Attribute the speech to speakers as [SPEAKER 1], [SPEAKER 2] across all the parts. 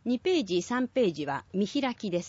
[SPEAKER 1] 2ページ3ページは見開きです。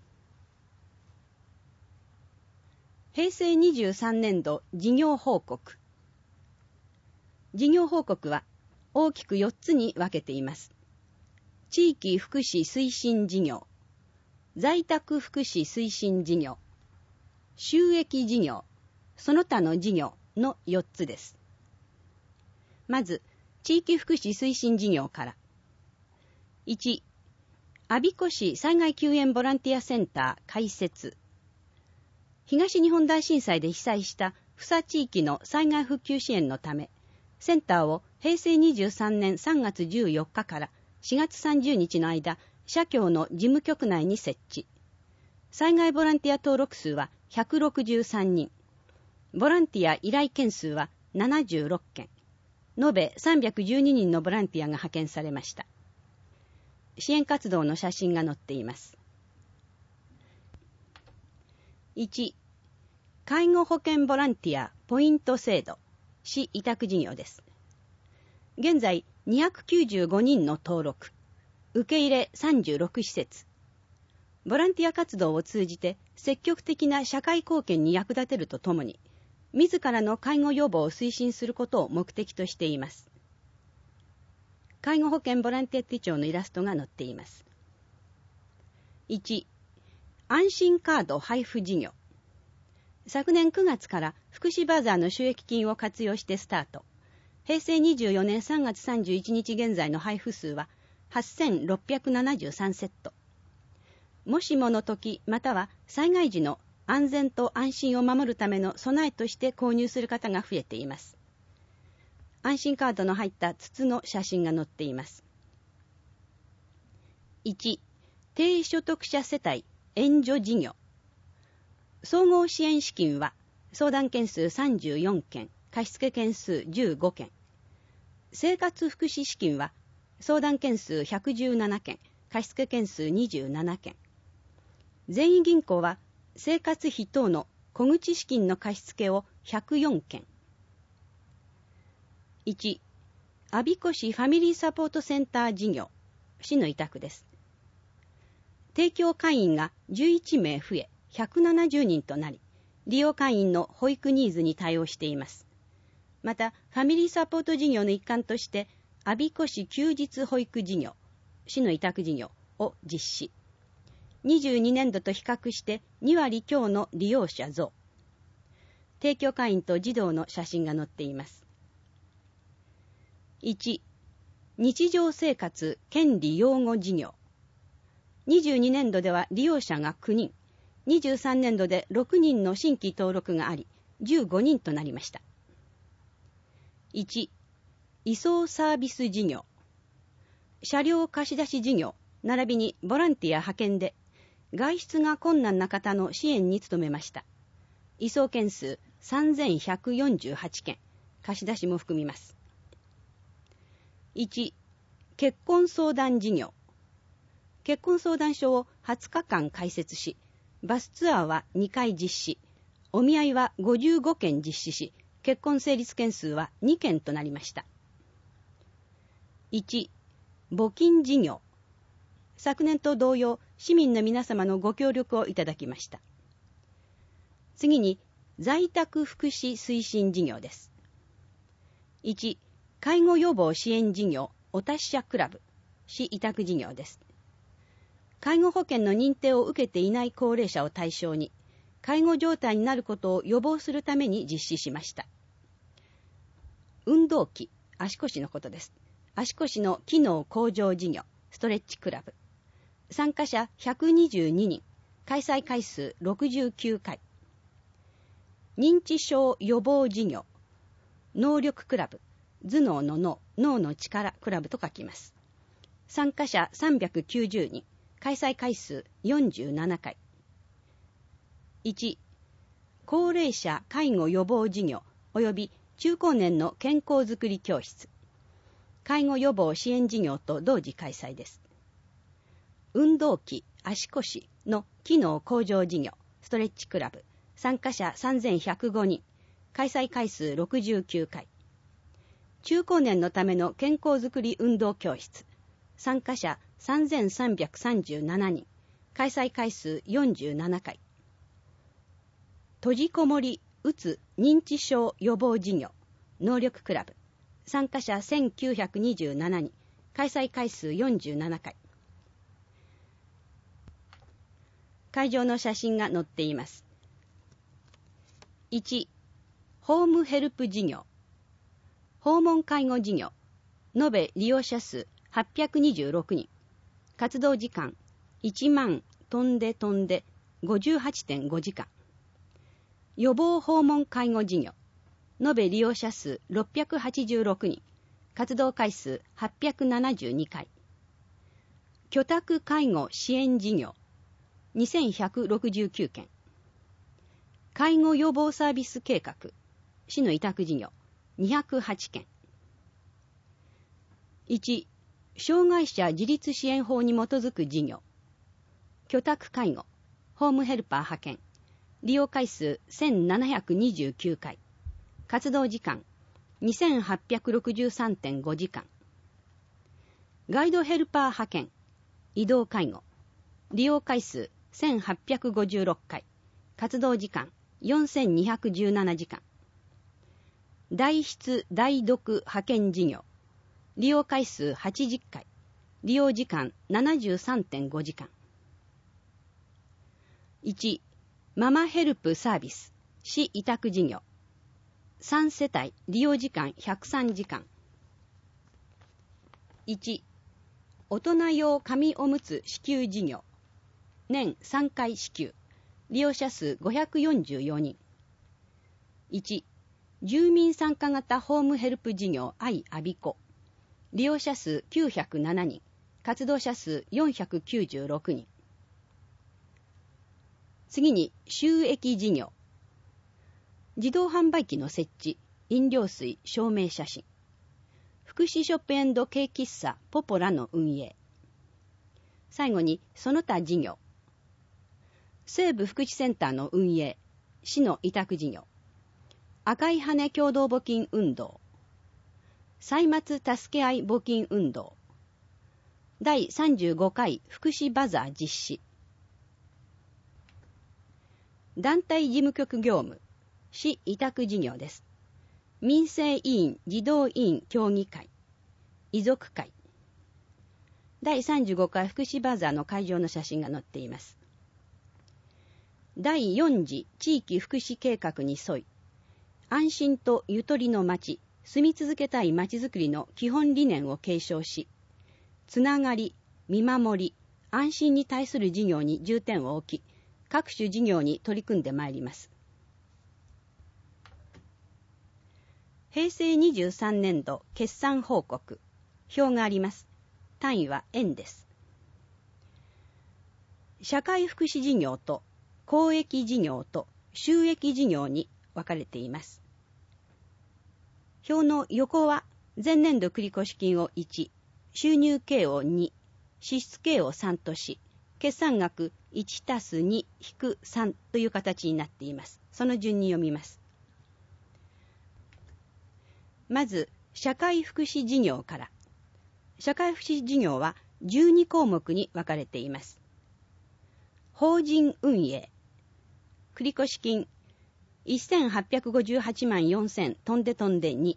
[SPEAKER 1] 平成23年度事業報告。事業報告は大きく4つに分けています。地域福祉推進事業、在宅福祉推進事業、収益事業、その他の事業の4つです。まず、地域福祉推進事業から。1、我孫子市災害救援ボランティアセンター開設。東日本大震災で被災した府佐地域の災害復旧支援のため、センターを平成23年3月14日から4月30日の間、社協の事務局内に設置。災害ボランティア登録数は163人。ボランティア依頼件数は76件。延べ312人のボランティアが派遣されました。支援活動の写真が載っています。1、介護保険ボランティアポイント制度、市委託事業です。現在295人の登録、受け入れ36施設。ボランティア活動を通じて積極的な社会貢献に役立てるとともに、自らの介護予防を推進することを目的としています。介護保険ボランティア手帳のイラストが載っています。1、安心カード配布事業。昨年9月から福祉バザーの収益金を活用してスタート。平成24年3月31日現在の配布数は8673セット。もしもの時または災害時の安全と安心を守るための備えとして購入する方が増えています。安心カードの入った筒の写真が載っています。1、低所得者世帯援助事業。総合支援資金は相談件数34件、貸付件数15件。生活福祉資金は相談件数117件、貸付件数27件。全員銀行は生活費等の小口資金の貸付を104件。1、我孫子市ファミリーサポートセンター事業、市の委託です。提供会員が11名増え、170人となり、利用会員の保育ニーズに対応しています。また、ファミリーサポート事業の一環として、我孫子市休日保育事業、市の委託事業を実施。22年度と比較して2割強の利用者増。提供会員と児童の写真が載っています。1、日常生活権利擁護事業。22年度では利用者が9人、23年度で6人の新規登録があり、15人となりました。1、移送サービス事業。車両貸し出し事業、並びにボランティア派遣で、外出が困難な方の支援に努めました。移送件数3148件、貸し出しも含みます。1、結婚相談事業。結婚相談所を20日間開設し、バスツアーは2回実施、お見合いは55件実施し、結婚成立件数は2件となりました。1、募金事業。昨年と同様、市民の皆様のご協力をいただきました。次に、在宅福祉推進事業です。1、介護予防支援事業お達者クラブ、市委託事業です。介護保険の認定を受けていない高齢者を対象に、介護状態になることを予防するために実施しました。運動器、足腰のことです。足腰の機能向上事業、ストレッチクラブ。参加者122人、開催回数69回。認知症予防事業、能力クラブ、頭脳の脳、脳の力クラブと書きます。参加者390人、開催回数47回。1、高齢者介護予防事業及び中高年の健康づくり教室。介護予防支援事業と同時開催です。運動器、足腰の機能向上事業、ストレッチクラブ。参加者3105人、開催回数69回。中高年のための健康づくり運動教室。 参加者3337人、開催回数47回。閉じこもり、うつ、認知症予防事業、能力クラブ、参加者1927人、開催回数47回。会場の写真が載っています。1、ホームヘルプ事業、訪問介護事業、延べ利用者数826人、活動時間1万飛んで 58.5 時間。予防訪問介護事業、延べ利用者数686人、活動回数872回。居宅介護支援事業、2169件。介護予防サービス計画、市の委託事業、208件。1、障害者自立支援法に基づく事業、居宅介護、ホームヘルパー派遣、利用回数1729回、活動時間 2863.5 時間。ガイドヘルパー派遣、移動介護、利用回数1856回、活動時間4217時間。代筆代読派遣事業、利用回数80回、利用時間 73.5 時間。1、ママヘルプサービス、市委託事業、3世帯、利用時間103時間。1、大人用紙おむつ支給事業、年3回支給、利用者数544人。1、住民参加型ホームヘルプ事業愛あびこ、利用者数907人、活動者数496人。次に収益事業、自動販売機の設置、飲料水証明写真、福祉ショップ&ケーキ喫茶ポポラの運営。最後にその他事業、西部福祉センターの運営、市の委託事業、赤い羽共同募金運動、歳末助け合い募金運動、第35回福祉バザー実施。団体事務局業務、市委託事業です。民生委員児童委員協議会、遺族会。第35回福祉バザーの会場の写真が載っています。第4次地域福祉計画に沿い、安心とゆとりのまち、住み続けたいまちづくりの基本理念を継承し、つながり、見守り、安心に対する事業に重点を置き、各種事業に取り組んでまいります。平成23年度決算報告、表があります。単位は円です。社会福祉事業と公益事業と収益事業に分かれています。表の横は前年度繰越金を1、収入計を2、支出計を3とし、決算額 1+2-3 という形になっています。その順に読みます。まず、社会福祉事業から。社会福祉事業は12項目に分かれています。法人運営、繰越金1858万4000飛んで2、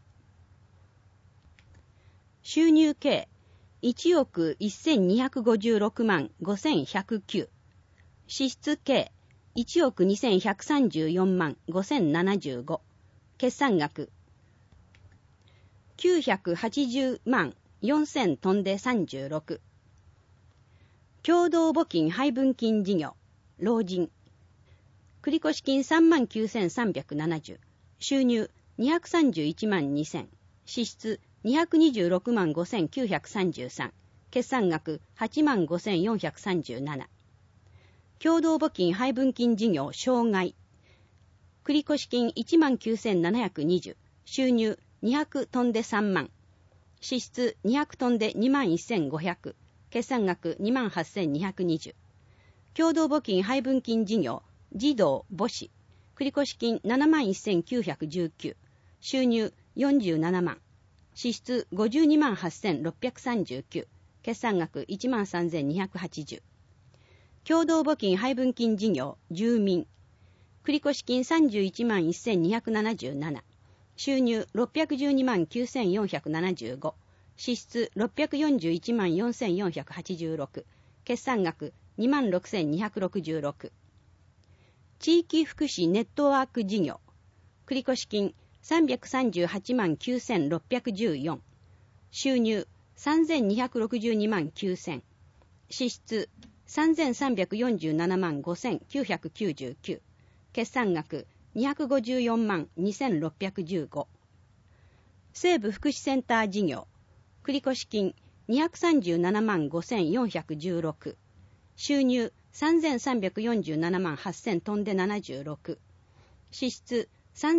[SPEAKER 1] 収入計1億1256万5109、支出計1億2134万5075、決算額980万4000飛んで36、共同募金配分金事業、老人、繰越金39,370、収入231万2000、支出226万5933、決算額8万5437。共同募金配分金事業障害、繰越金1万9720、収入200飛んで3万、支出200飛んで2万1500、決算額2万8220。共同募金配分金事業児童母子、繰越金7万1919、収入47万、支出52万8639、 決算額13,280。共同募金配分金事業住民、繰越金311,1277、収入6129,475、支出641,4486、決算額26,266。地域福祉ネットワーク事業、繰越金338,9614、収入3,262,9000、支出3,347,5999、決算額254,2615。西部福祉センター事業、繰越金237,5416、収入3,347,8000トンで76、支出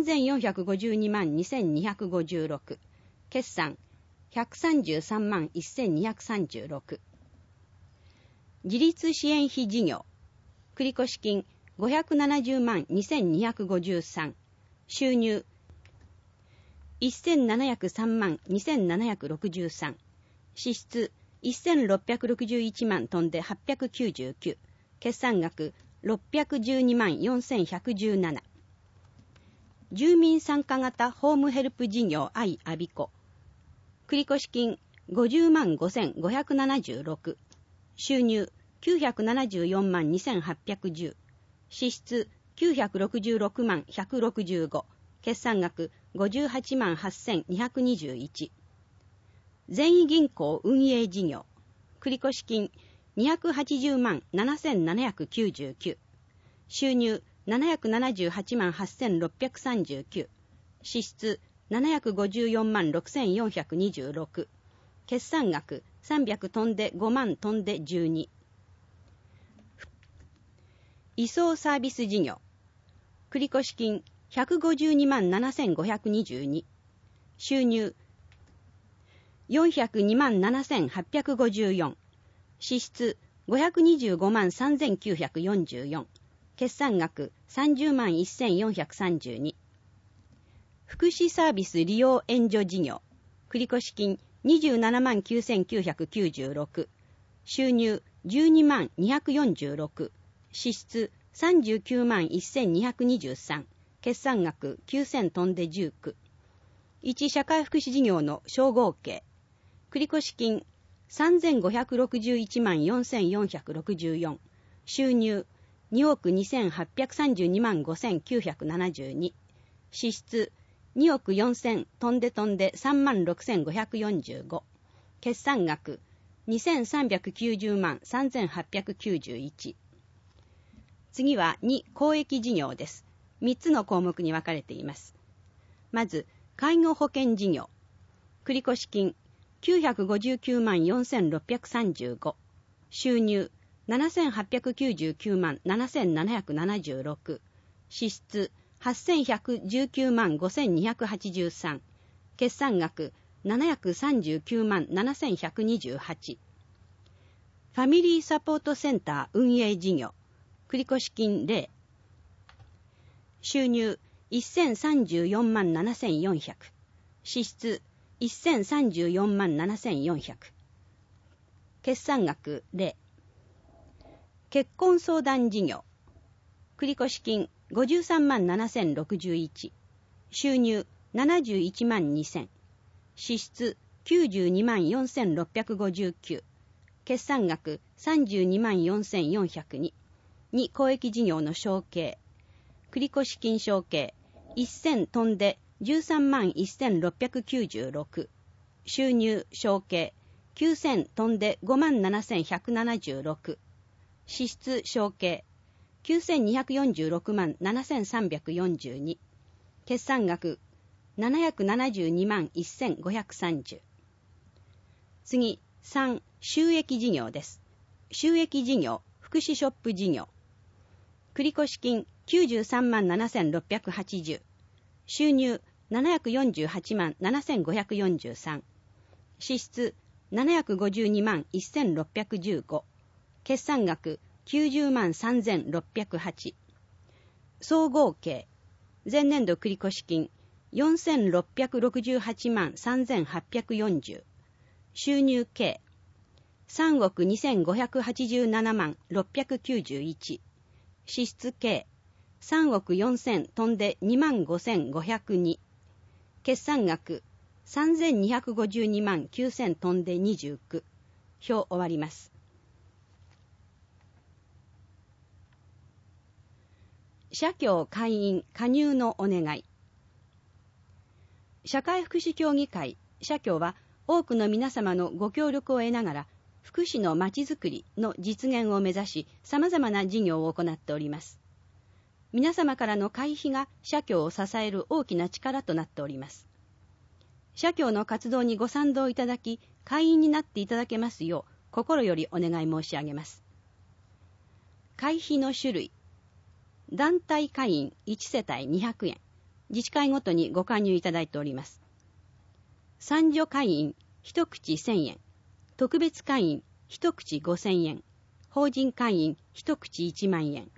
[SPEAKER 1] 3,452,2256、決算133,1236。自立支援費事業、繰越金570,2253、収入1,703,2763、支出1,661万トンで899、決算額612,4117。住民参加型ホームヘルプ事業愛アビコ、繰越金505,576、収入974,2810、支出966,165、決算額588,8221。善意銀行運営事業、繰越金280,7799、収入778,8639、支出754,6426、決算額300トンで5万トンで12。移送サービス事業、繰越金152,7522、収入427,854、支出525,3944、決算額301,432。福祉サービス利用援助事業、繰越金279,996、収入122,246、支出391,1223、決算額9,000トンで19。一社会福祉事業の総合計、繰越金3,561,4464、収入2,283,25,972、支出2,400,000トンで36,545、決算額2,390,3891。次は2公益事業です。3つの項目に分かれています。まず介護保険事業、繰越金959,4635、収入7,899,7776、支出8,119,5283、決算額739,7128。ファミリーサポートセンター運営事業、繰越金0、収入1,034,7400、支出1,034,7400、決算額0。結婚相談事業、繰越金537,061、収入712,000、支出924,659、決算額324,402。2公益事業の承継、繰越金承継1000トンで131,696、収入承継9,000トンで57,176、支出承継9,246,7342、決算額772,1530。次、3収益事業です。収益事業、福祉ショップ事業、繰越金937,680、収入748,7543、支出752,1615、決算額903,608。総合計、前年度繰越金4,668,3840、収入計 3億2587万691、支出計3億4000飛んで2万5502、決算額3252万9000飛んで29、表終わります。社協会員加入のお願い。社会福祉協議会社協は多くの皆様のご協力を得ながら福祉のまちづくりの実現を目指し様々な事業を行っております。皆様からの会費が社協を支える大きな力となっております。社協の活動にご賛同いただき会員になっていただけますよう心よりお願い申し上げます。会費の種類、団体会員1世帯200円、自治会ごとにご加入いただいております。参助会員一口1000円、特別会員一口5000円、法人会員一口1万円、